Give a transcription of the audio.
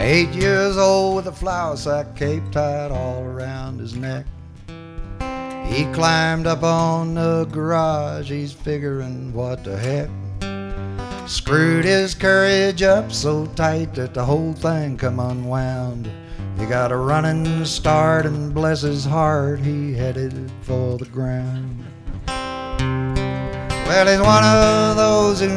8 years old with a flour sack cape tied all around his neck. He climbed up on the garage, he's figuring what the heck. Screwed his courage up so tight that the whole thing come unwound. He got a running start and bless his heart, he headed for the ground. Well, he's one of those who